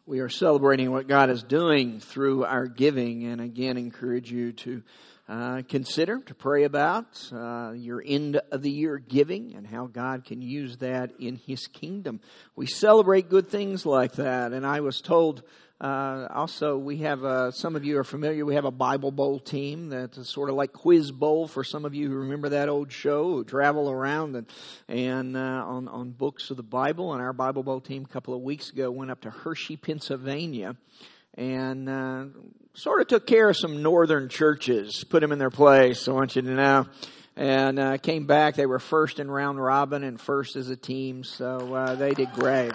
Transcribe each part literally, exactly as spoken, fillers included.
We are celebrating what God is doing through our giving, and again encourage you to uh, consider, to pray about uh, your end of the year giving and how God can use that in His kingdom. We celebrate good things like that, and I was told uh, also we have, uh, some of you are familiar, we have a Bible Bowl team that's sort of like Quiz Bowl for some of you who remember that old show, who travel around and, and uh, on, on books of the Bible. And our Bible Bowl team a couple of weeks ago went up to Hershey, Pennsylvania, and uh, sort of took care of some northern churches, put them in their place, I want you to know. And uh, came back, they were first in round robin and first as a team, so uh, they did great.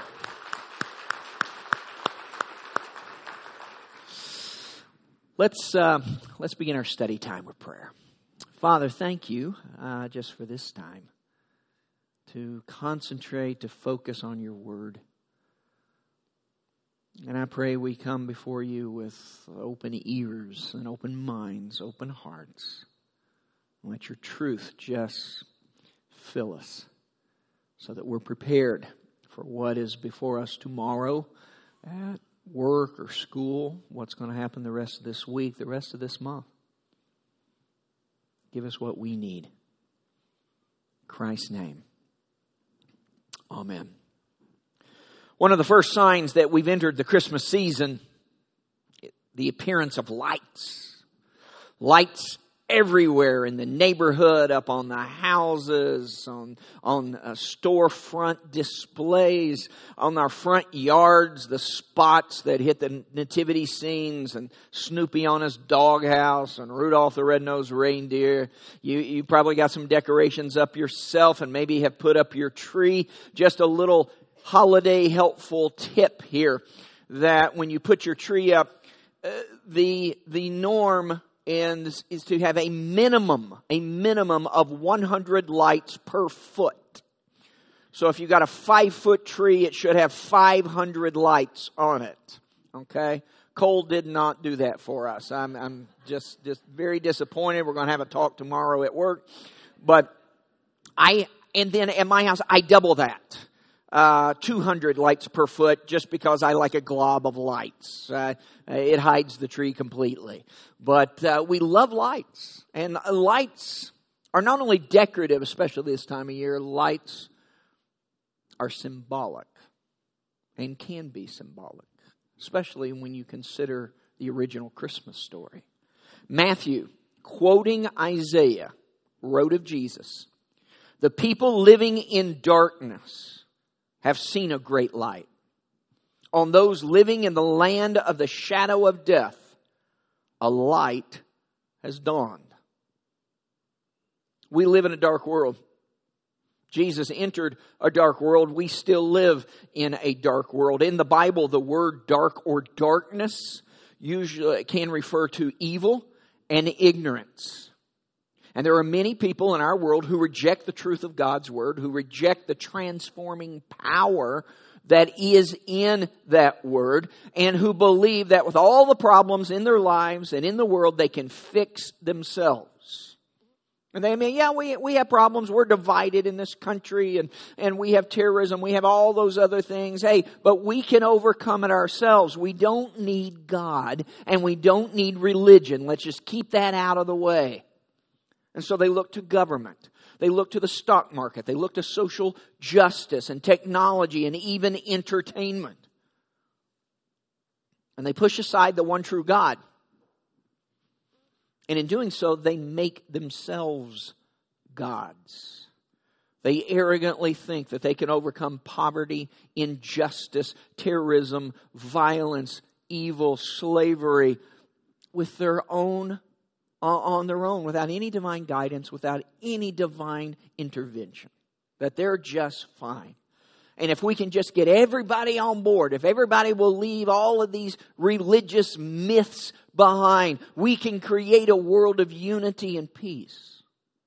Let's uh, let's begin our study time with prayer. Father, thank you uh, just for this time to concentrate, to focus on your word. And I pray we come before you with open ears and open minds, open hearts. Let your truth just fill us so that we're prepared for what is before us tomorrow at work or school, what's going to happen the rest of this week, the rest of this month. Give us what we need. In Christ's name. Amen. One of the first signs that we've entered the Christmas season, the appearance of lights. Lights everywhere in the neighborhood, up on the houses, on on uh, storefront displays, on our front yards, the spots that hit the nativity scenes, and Snoopy on his doghouse, and Rudolph the Red-Nosed Reindeer. You you probably got some decorations up yourself, and maybe have put up your tree. Just a little holiday helpful tip here, that when you put your tree up, uh, the the norm And is to have a minimum, a minimum of one hundred lights per foot. So if you got a five foot tree, it should have five hundred lights on it. Okay? Cole did not do that for us. I'm, I'm just, just very disappointed. We're going to have a talk tomorrow at work. But I, and then at my house, I double that. Uh, two hundred lights per foot, just because I like a glob of lights. Uh, it hides the tree completely. But uh, we love lights. And lights are not only decorative, especially this time of year, lights are symbolic and can be symbolic, especially when you consider the original Christmas story. Matthew, quoting Isaiah, wrote of Jesus, "The people living in darkness have seen a great light. On those living in the land of the shadow of death, a light has dawned." We live in a dark world. Jesus entered a dark world. We still live in a dark world. In the Bible, the word dark or darkness usually can refer to evil and ignorance. And there are many people in our world who reject the truth of God's Word, who reject the transforming power that is in that Word, and who believe that with all the problems in their lives and in the world, they can fix themselves. And they mean, yeah, we we have problems. We're divided in this country, and, and we have terrorism. We have all those other things. Hey, but we can overcome it ourselves. We don't need God, and we don't need religion. Let's just keep that out of the way. And so they look to government. They look to the stock market. They look to social justice and technology and even entertainment. And they push aside the one true God. And in doing so, they make themselves gods. They arrogantly think that they can overcome poverty, injustice, terrorism, violence, evil, slavery with their own on their own, without any divine guidance, without any divine intervention. That they're just fine. And if we can just get everybody on board, if everybody will leave all of these religious myths behind, we can create a world of unity and peace.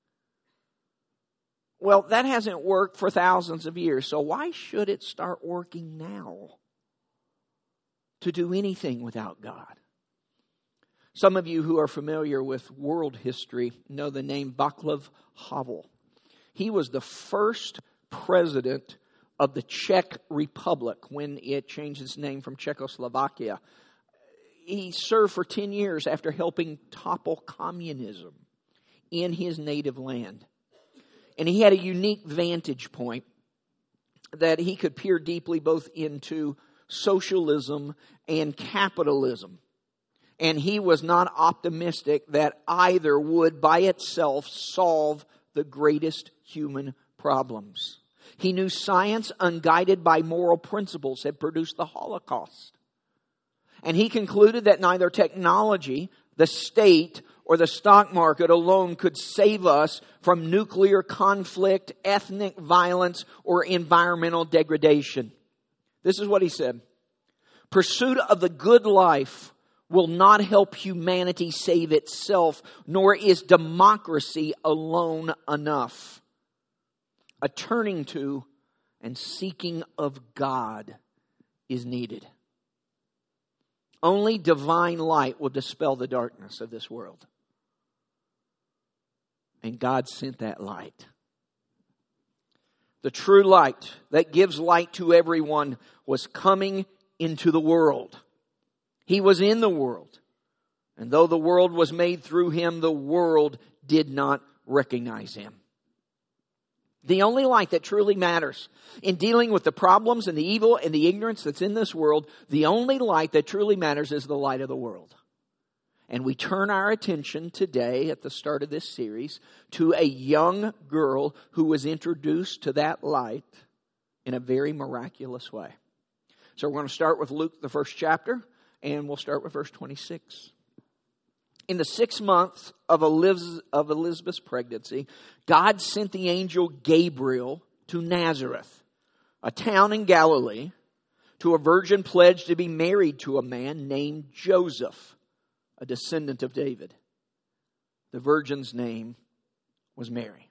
Well, that hasn't worked for thousands of years, so why should it start working now to do anything without God? Some of you who are familiar with world history know the name Václav Havel. He was the first president of the Czech Republic when it changed its name from Czechoslovakia. He served for ten years after helping topple communism in his native land. And he had a unique vantage point that he could peer deeply both into socialism and capitalism. And he was not optimistic that either would by itself solve the greatest human problems. He knew science, unguided by moral principles, had produced the Holocaust. And he concluded that neither technology, the state, or the stock market alone could save us from nuclear conflict, ethnic violence, or environmental degradation. This is what he said. Pursuit of the good life will not help humanity save itself, nor is democracy alone enough. A turning to and seeking of God is needed. Only divine light will dispel the darkness of this world. And God sent that light. The true light that gives light to everyone was coming into the world. He was in the world. And though the world was made through him, the world did not recognize him. The only light that truly matters in dealing with the problems and the evil and the ignorance that's in this world, the only light that truly matters is the light of the world. And we turn our attention today at the start of this series to a young girl who was introduced to that light in a very miraculous way. So we're going to start with Luke, the first chapter, and we'll start with verse twenty-six. In the sixth month of Elizabeth's pregnancy, God sent the angel Gabriel to Nazareth, a town in Galilee, to a virgin pledged to be married to a man named Joseph, a descendant of David. The virgin's name was Mary.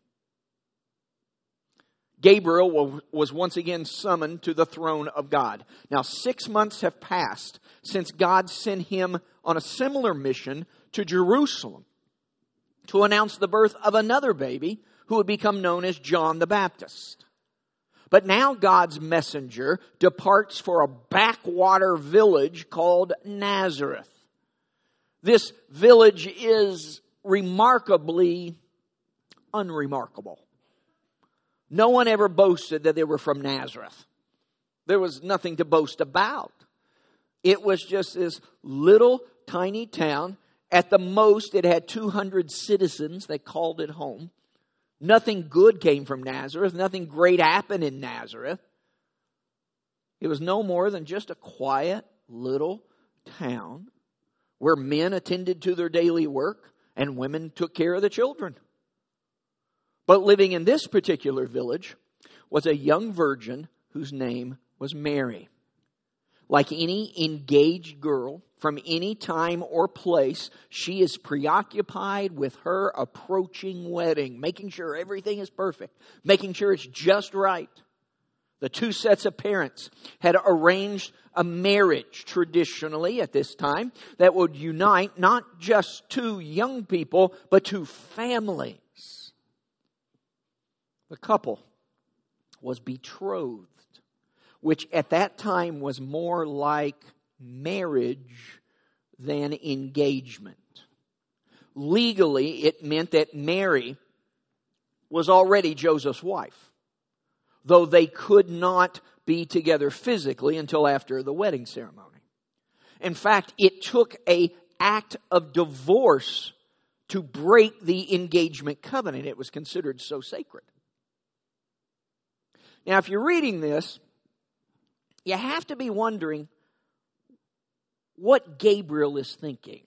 Gabriel was once again summoned to the throne of God. Now, six months have passed since God sent him on a similar mission to Jerusalem to announce the birth of another baby who would become known as John the Baptist. But now God's messenger departs for a backwater village called Nazareth. This village is remarkably unremarkable. No one ever boasted that they were from Nazareth. There was nothing to boast about. It was just this little tiny town. At the most, it had two hundred citizens that called it home. Nothing good came from Nazareth. Nothing great happened in Nazareth. It was no more than just a quiet little town where men attended to their daily work and women took care of the children. But living in this particular village was a young virgin whose name was Mary. Like any engaged girl from any time or place, she is preoccupied with her approaching wedding, making sure everything is perfect, making sure it's just right. The two sets of parents had arranged a marriage traditionally at this time that would unite not just two young people, but two families. The couple was betrothed, which at that time was more like marriage than engagement. Legally, it meant that Mary was already Joseph's wife, though they could not be together physically until after the wedding ceremony. In fact, it took an act of divorce to break the engagement covenant. It was considered so sacred. Now, if you're reading this, you have to be wondering what Gabriel is thinking.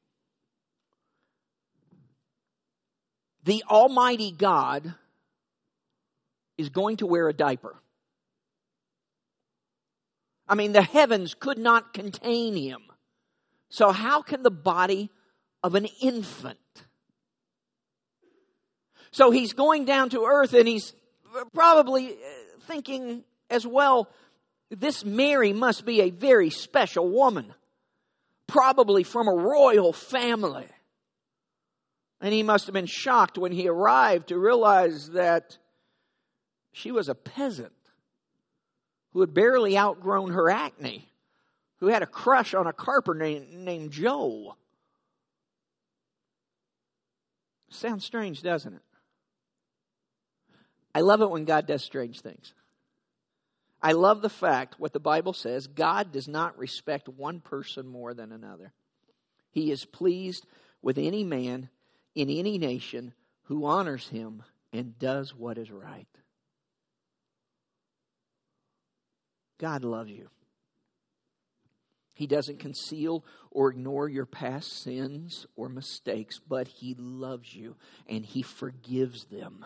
The Almighty God is going to wear a diaper. I mean, the heavens could not contain him. So how can the body of an infant? So he's going down to earth and he's probably thinking as well, this Mary must be a very special woman, probably from a royal family. And he must have been shocked when he arrived to realize that she was a peasant who had barely outgrown her acne, who had a crush on a carpenter named, named Joe. Sounds strange, doesn't it? I love it when God does strange things. I love the fact what the Bible says, God does not respect one person more than another. He is pleased with any man in any nation who honors him and does what is right. God loves you. He doesn't conceal or ignore your past sins or mistakes, but He loves you and He forgives them.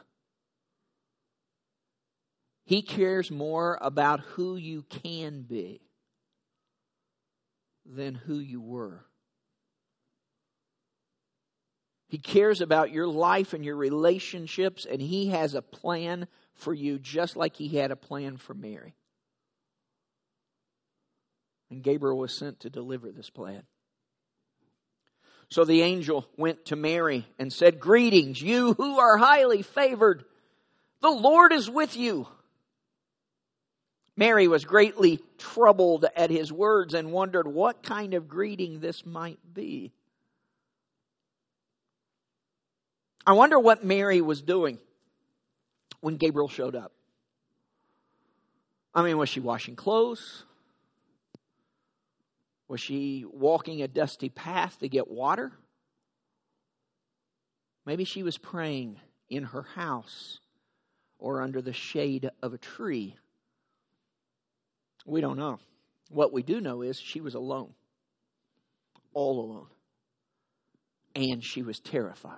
He cares more about who you can be than who you were. He cares about your life and your relationships, and He has a plan for you just like He had a plan for Mary. And Gabriel was sent to deliver this plan. So the angel went to Mary and said, "Greetings, you who are highly favored. The Lord is with you." Mary was greatly troubled at his words and wondered what kind of greeting this might be. I wonder what Mary was doing when Gabriel showed up. I mean, was she washing clothes? Was she walking a dusty path to get water? Maybe she was praying in her house or under the shade of a tree. We don't know. What we do know is she was alone. All alone. And she was terrified.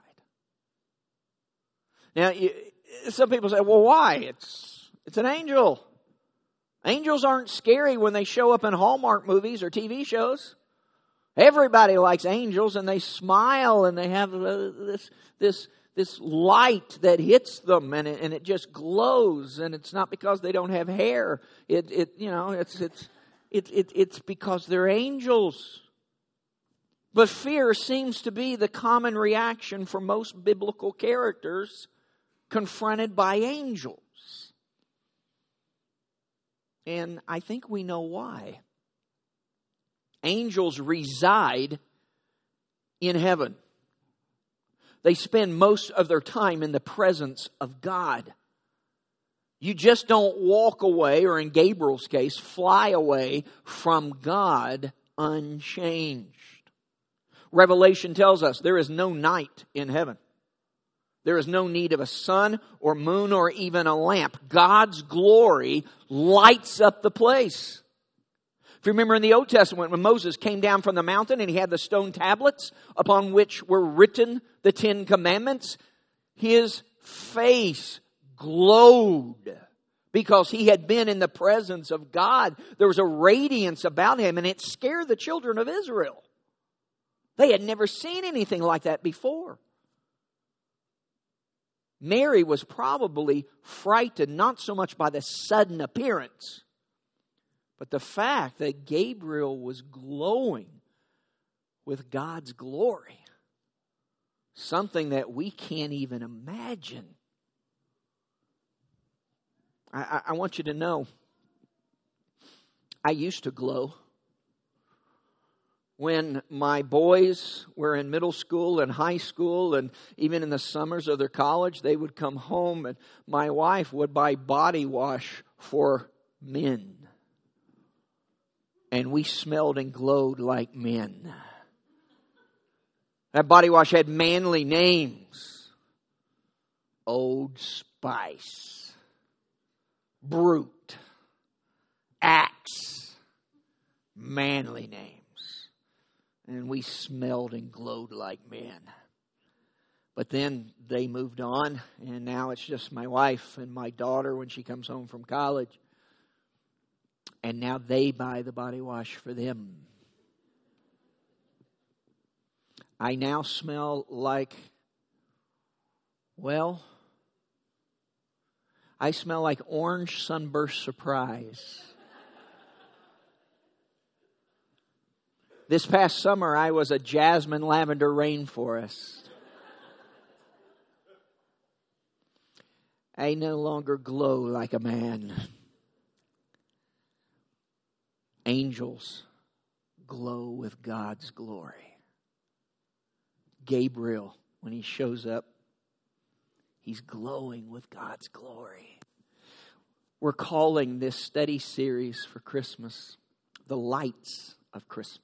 Now, you, some people say, well, why? It's, it's an angel. Angels aren't scary when they show up in Hallmark movies or T V shows. Everybody likes angels, and they smile, and they have this this this light that hits them, and it, and it just glows. And it's not because they don't have hair. It it you know it's it's it, it it's because they're angels. But fear seems to be the common reaction for most biblical characters confronted by angels. And I think we know why. Angels reside in heaven. They spend most of their time in the presence of God. You just don't walk away, or in Gabriel's case, fly away from God unchanged. Revelation tells us there is no night in heaven. There is no need of a sun or moon or even a lamp. God's glory lights up the place. If you remember in the Old Testament when Moses came down from the mountain and he had the stone tablets upon which were written the Ten Commandments, his face glowed because he had been in the presence of God. There was a radiance about him, and it scared the children of Israel. They had never seen anything like that before. Mary was probably frightened not so much by the sudden appearance, but the fact that Gabriel was glowing with God's glory. Something that we can't even imagine. I, I, I want you to know, I used to glow. When my boys were in middle school and high school, and even in the summers of their college, they would come home and my wife would buy body wash for men. And we smelled and glowed like men. That body wash had manly names. Old Spice, Brute, Axe, manly names. And we smelled and glowed like men. But then they moved on, and now it's just my wife and my daughter when she comes home from college. And now they buy the body wash for them. I now smell like, well, I smell like Orange Sunburst Surprise. This past summer, I was a jasmine lavender rainforest. I no longer glow like a man. Angels glow with God's glory. Gabriel, when he shows up, he's glowing with God's glory. We're calling this study series for Christmas The Lights of Christmas.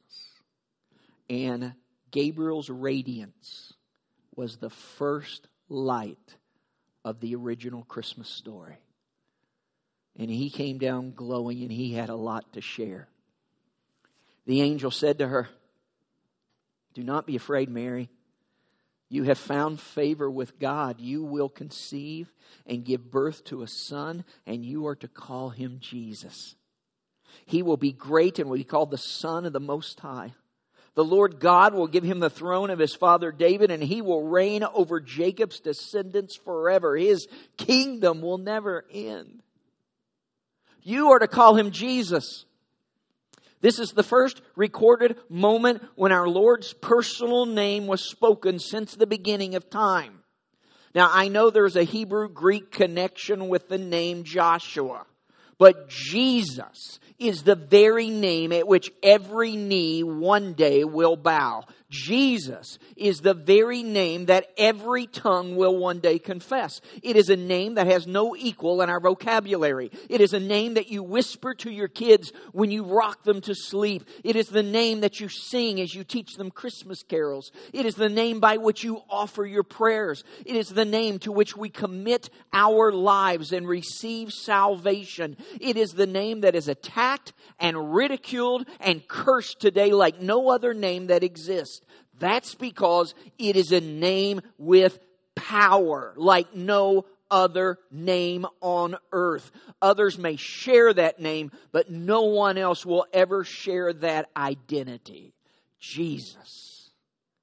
And Gabriel's radiance was the first light of the original Christmas story. And he came down glowing, and he had a lot to share. The angel said to her, "Do not be afraid, Mary. You have found favor with God. You will conceive and give birth to a son, and you are to call him Jesus. He will be great and will be called the Son of the Most High. The Lord God will give him the throne of his father David, and he will reign over Jacob's descendants forever. His kingdom will never end. You are to call him Jesus." This is the first recorded moment when our Lord's personal name was spoken since the beginning of time. Now, I know there's a Hebrew-Greek connection with the name Joshua, but Jesus is the very name at which every knee one day will bow. Jesus is the very name that every tongue will one day confess. It is a name that has no equal in our vocabulary. It is a name that you whisper to your kids when you rock them to sleep. It is the name that you sing as you teach them Christmas carols. It is the name by which you offer your prayers. It is the name to which we commit our lives and receive salvation. It is the name that is attacked and ridiculed and cursed today like no other name that exists. That's because it is a name with power like no other name on earth. Others may share that name, but no one else will ever share that identity. Jesus.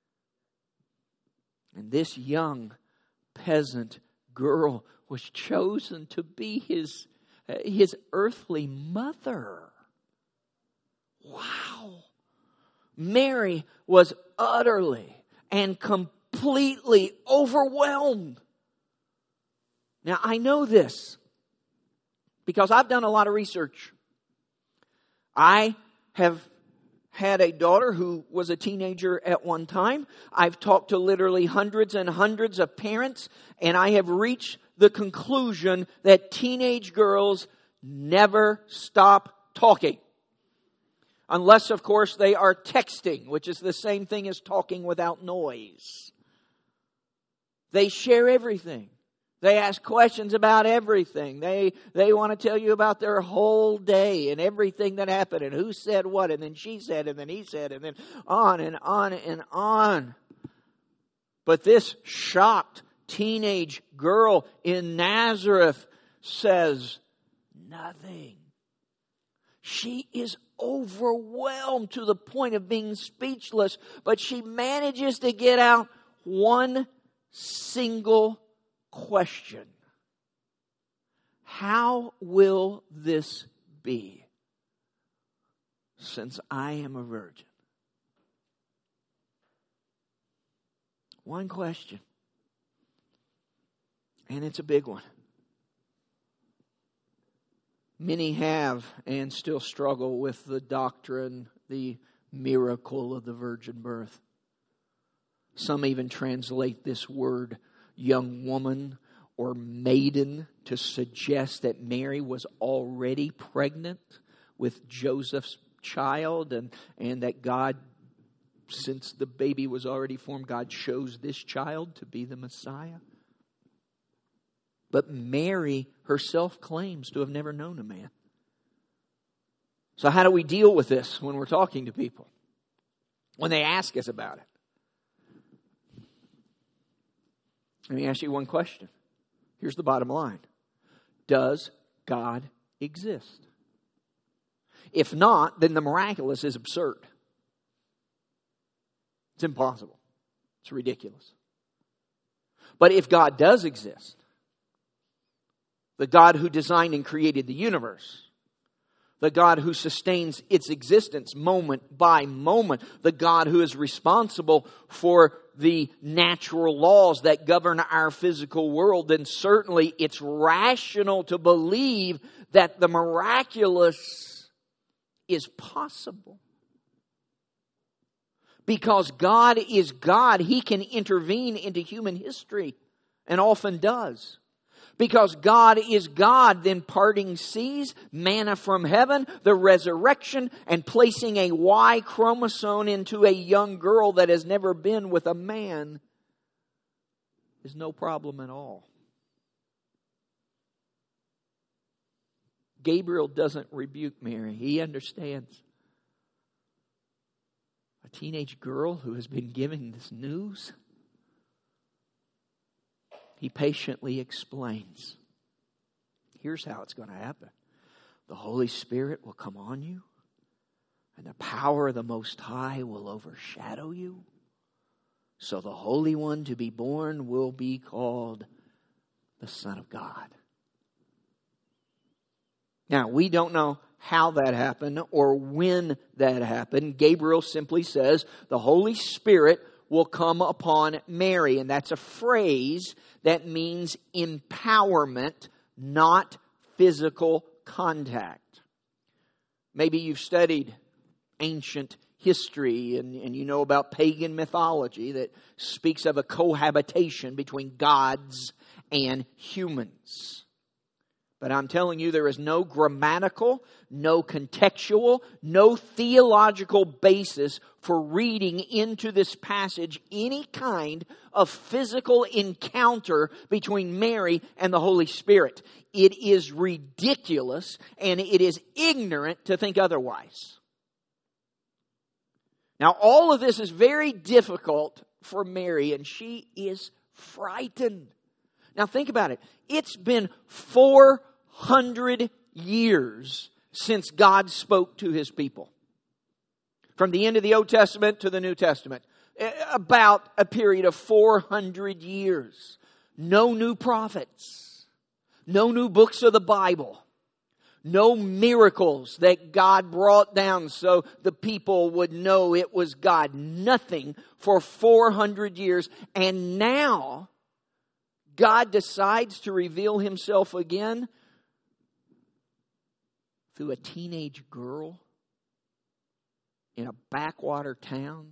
And this young peasant girl was chosen to be his, his earthly mother. Wow. Mary was utterly and completely overwhelmed. Now, I know this because I've done a lot of research. I have had a daughter who was a teenager at one time. I've talked to literally hundreds and hundreds of parents, and I have reached the conclusion that teenage girls never stop talking. Unless, of course, they are texting, which is the same thing as talking without noise. They share everything. They ask questions about everything. They they want to tell you about their whole day and everything that happened and who said what, and then she said, and then he said, and then on and on and on. But this shocked teenage girl in Nazareth says nothing. She is overwhelmed to the point of being speechless, but she manages to get out one single question. How will this be, since I am a virgin? One question. And it's a big one. Many have and still struggle with the doctrine, the miracle of the virgin birth. Some even translate this word young woman or maiden to suggest that Mary was already pregnant with Joseph's child, and, and that God, since the baby was already formed, God chose this child to be the Messiah. But Mary herself claims to have never known a man. So how do we deal with this when we're talking to people? When they ask us about it? Let me ask you one question. Here's the bottom line. Does God exist? If not, then the miraculous is absurd. It's impossible. It's ridiculous. But if God does exist, the God who designed and created the universe, the God who sustains its existence moment by moment, the God who is responsible for the natural laws that govern our physical world, then certainly it's rational to believe that the miraculous is possible. Because God is God, He can intervene into human history, and often does. Because God is God, then parting seas, manna from heaven, the resurrection, and placing a Y chromosome into a young girl that has never been with a man is no problem at all. Gabriel doesn't rebuke Mary. He understands. A teenage girl who has been given this news. He patiently explains. Here's how it's going to happen. The Holy Spirit will come on you, and the power of the Most High will overshadow you. So the Holy One to be born will be called the Son of God. Now, we don't know how that happened or when that happened. Gabriel simply says the Holy Spirit will come upon Mary. And that's a phrase that means empowerment, not physical contact. Maybe you've studied ancient history and, and you know about pagan mythology that speaks of a cohabitation between gods and humans. But I'm telling you, there is no grammatical, no contextual, no theological basis for reading into this passage any kind of physical encounter between Mary and the Holy Spirit. It is ridiculous and it is ignorant to think otherwise. Now, all of this is very difficult for Mary, and she is frightened. Now, think about it. It's been four hundred years since God spoke to His people. From the end of the Old Testament to the New Testament. About a period of four hundred years. No new prophets. No new books of the Bible. No miracles that God brought down so the people would know it was God. Nothing for four hundred years. And now God decides to reveal Himself again through a teenage girl in a backwater town.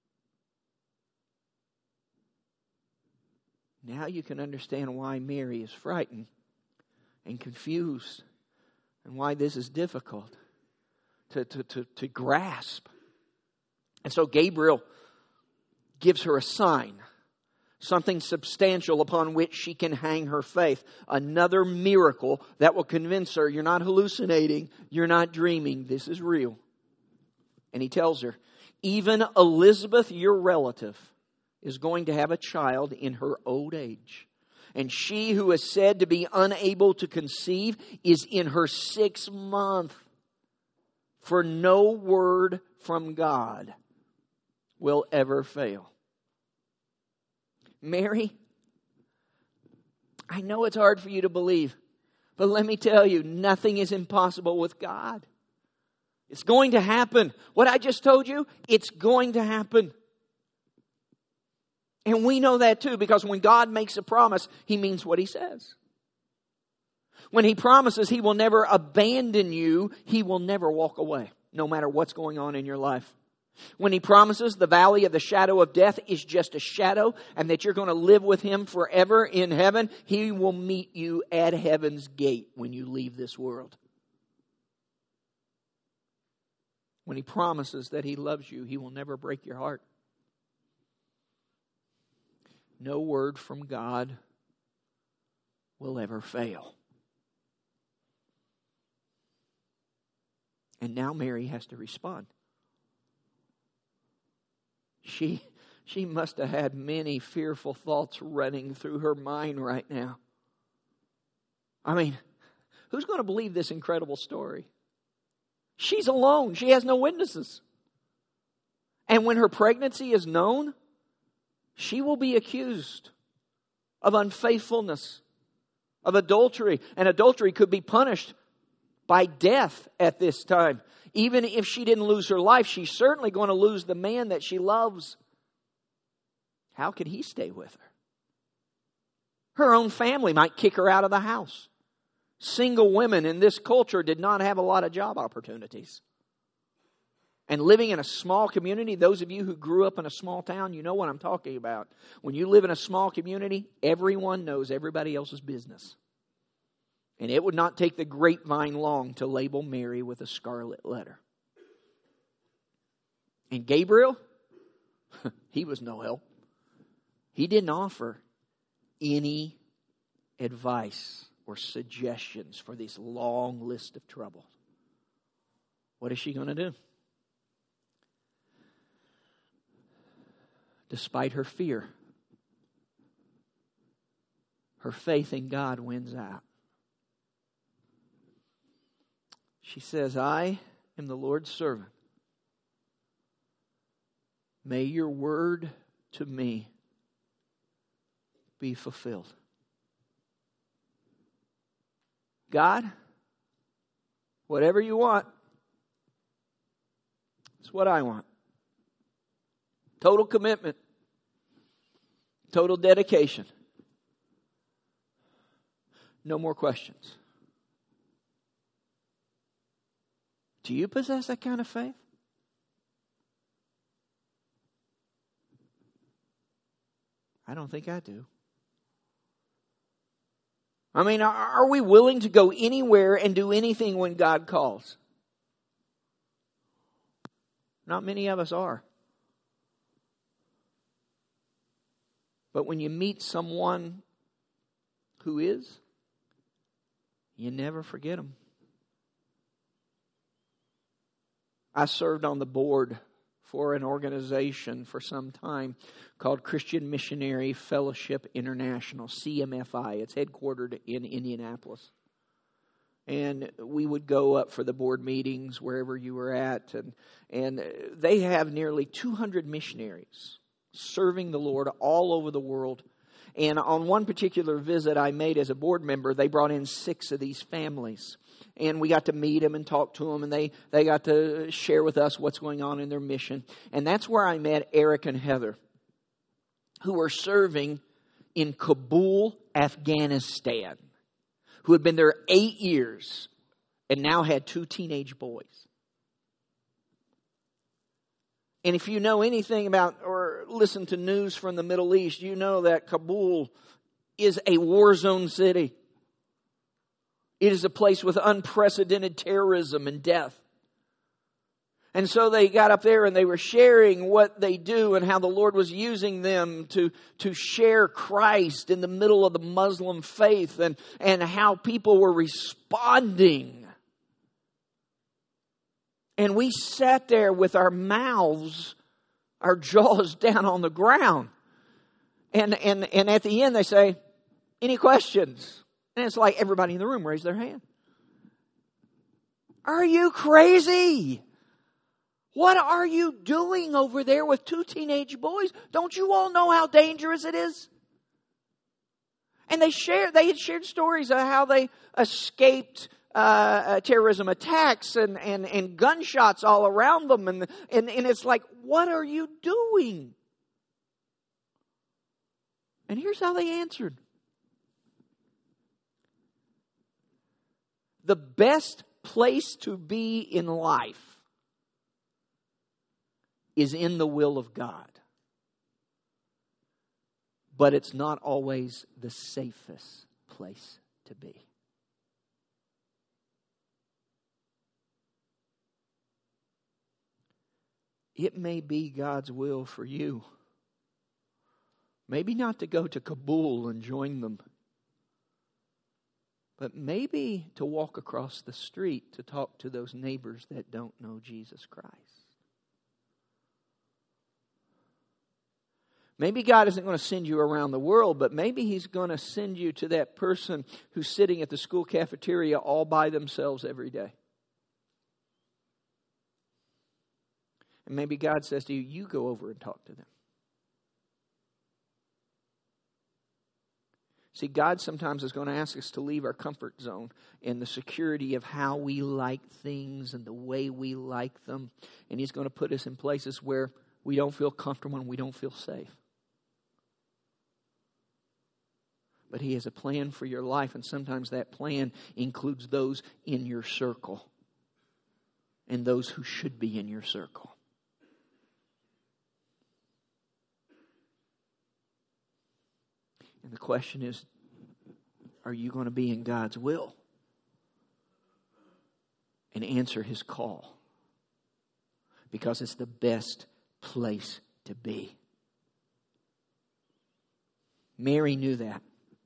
Now you can understand why Mary is frightened and confused and why this is difficult to, to, to, to grasp. And so Gabriel gives her a sign. Something substantial upon which she can hang her faith. Another miracle that will convince her, you're not hallucinating, you're not dreaming, this is real. And he tells her, even Elizabeth, your relative, is going to have a child in her old age. And she who is said to be unable to conceive is in her sixth month. For no word from God will ever fail. Mary, I know it's hard for you to believe, but let me tell you, nothing is impossible with God. It's going to happen. What I just told you, it's going to happen. And we know that too, because when God makes a promise, He means what He says. When He promises He will never abandon you, He will never walk away, no matter what's going on in your life. When He promises the valley of the shadow of death is just a shadow and that you're going to live with Him forever in heaven, He will meet you at heaven's gate when you leave this world. When He promises that He loves you, He will never break your heart. No word from God will ever fail. And now Mary has to respond. She, she must have had many fearful thoughts running through her mind right now. I mean, who's going to believe this incredible story? She's alone. She has no witnesses. And when her pregnancy is known, she will be accused of unfaithfulness, of adultery. And adultery could be punished by death at this time. Even if she didn't lose her life, she's certainly going to lose the man that she loves. How can he stay with her? Her own family might kick her out of the house. Single women in this culture did not have a lot of job opportunities. And living in a small community, those of you who grew up in a small town, you know what I'm talking about. When you live in a small community, everyone knows everybody else's business. And it would not take the grapevine long to label Mary with a scarlet letter. And Gabriel, he was no help. He didn't offer any advice or suggestions for this long list of troubles. What is she going to do? Despite her fear, her faith in God wins out. She says, I am the Lord's servant. May your word to me be fulfilled. God, whatever you want, it's what I want. Total commitment. Total dedication. No more questions. Do you possess that kind of faith? I don't think I do. I mean, are we willing to go anywhere and do anything when God calls? Not many of us are. But when you meet someone who is, you never forget them. I served on the board for an organization for some time called Christian Missionary Fellowship International, C M F I. It's headquartered in Indianapolis. And we would go up for the board meetings wherever you were at. And, and they have nearly two hundred missionaries serving the Lord all over the world. And on one particular visit I made as a board member, they brought in six of these families. And we got to meet them and talk to them. And they, they got to share with us what's going on in their mission. And that's where I met Eric and Heather, who are serving in Kabul, Afghanistan, who had been there eight years and now had two teenage boys. And if you know anything about or listen to news from the Middle East, you know that Kabul is a war zone city. It is a place with unprecedented terrorism and death. And so they got up there and they were sharing what they do and how the Lord was using them to, to share Christ in the middle of the Muslim faith, and, and how people were responding. And we sat there with our mouths, our jaws down on the ground. And, and, and at the end they say, any questions? And it's like everybody in the room raised their hand. Are you crazy? What are you doing over there with two teenage boys? Don't you all know how dangerous it is? And they shared, they had shared stories of how they escaped uh, terrorism attacks and, and, and gunshots all around them. And, and, and it's like, what are you doing? And here's how they answered. The best place to be in life is in the will of God. But it's not always the safest place to be. It may be God's will for you. Maybe not to go to Kabul and join them, but maybe to walk across the street to talk to those neighbors that don't know Jesus Christ. Maybe God isn't going to send you around the world, but maybe He's going to send you to that person who's sitting at the school cafeteria all by themselves every day. And maybe God says to you, you go over and talk to them. See, God sometimes is going to ask us to leave our comfort zone and the security of how we like things and the way we like them. And He's going to put us in places where we don't feel comfortable and we don't feel safe. But He has a plan for your life, and sometimes that plan includes those in your circle. and those who should be in your circle. And the question is, are you going to be in God's will and answer His call? Because it's the best place to be. Mary knew that.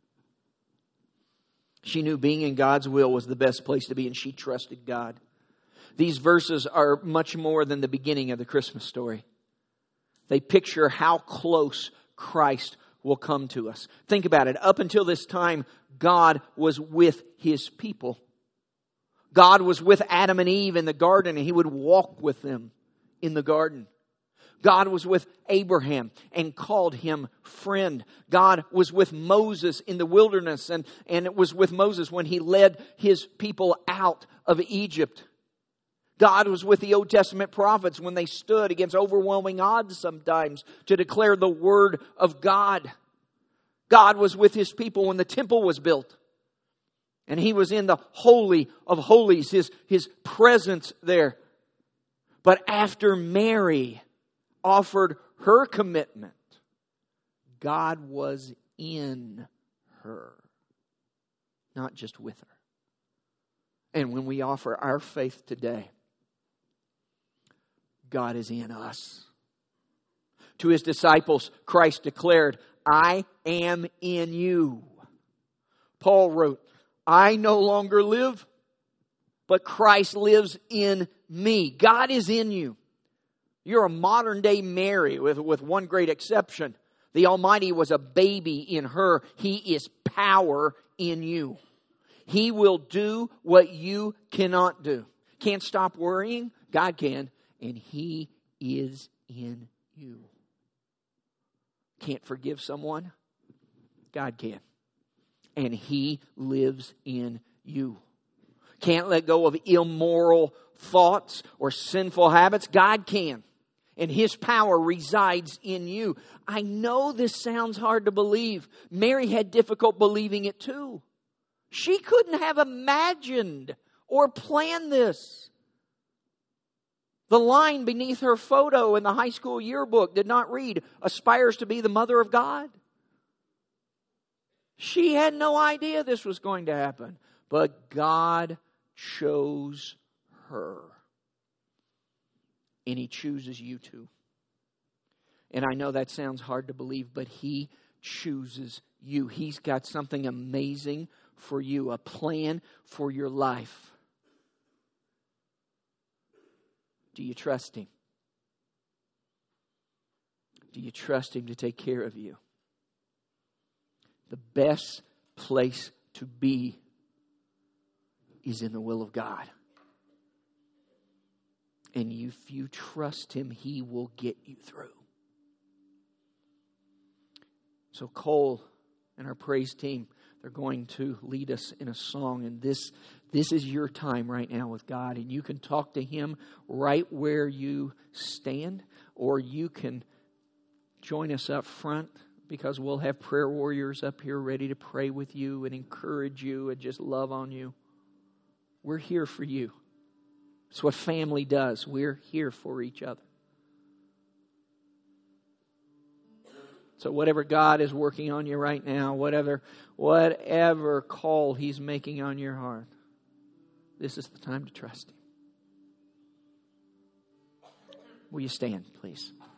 She knew being in God's will was the best place to be, and she trusted God. These verses are much more than the beginning of the Christmas story. They picture how close Christ will come to us. Think about it. Up until this time, God was with His people. God was with Adam and Eve in the garden, and He would walk with them in the garden. God was with Abraham and called him friend. God was with Moses in the wilderness, and, and it was with Moses when He led His people out of Egypt. God was with the Old Testament prophets when they stood against overwhelming odds sometimes to declare the Word of God. God was with His people when the temple was built. And He was in the Holy of Holies, His, His presence there. But after Mary offered her commitment, God was in her, not just with her. And when we offer our faith today, God is in us. To His disciples, Christ declared, I am in you. Paul wrote, I no longer live, but Christ lives in me. God is in you. You're a modern day Mary with, with one great exception. The Almighty was a baby in her. He is power in you. He will do what you cannot do. Can't stop worrying? God can. And He is in you. Can't forgive someone? God can. And He lives in you. Can't let go of immoral thoughts or sinful habits? God can. And His power resides in you. I know this sounds hard to believe. Mary had difficult believing it too. She couldn't have imagined or planned this. The line beneath her photo in the high school yearbook did not read, aspires to be the mother of God. She had no idea this was going to happen. But God chose her. And He chooses you too. And I know that sounds hard to believe, but He chooses you. He's got something amazing for you, a plan for your life. Do you trust Him? Do you trust Him to take care of you? The best place to be is in the will of God. And if you trust Him, He will get you through. So Cole and our praise team, they're going to lead us in a song. And this, this is your time right now with God. And you can talk to Him right where you stand. Or you can join us up front, because we'll have prayer warriors up here ready to pray with you and encourage you and just love on you. We're here for you. It's what family does. We're here for each other. So whatever God is working on you right now, whatever, whatever call He's making on your heart, this is the time to trust Him. Will you stand, please?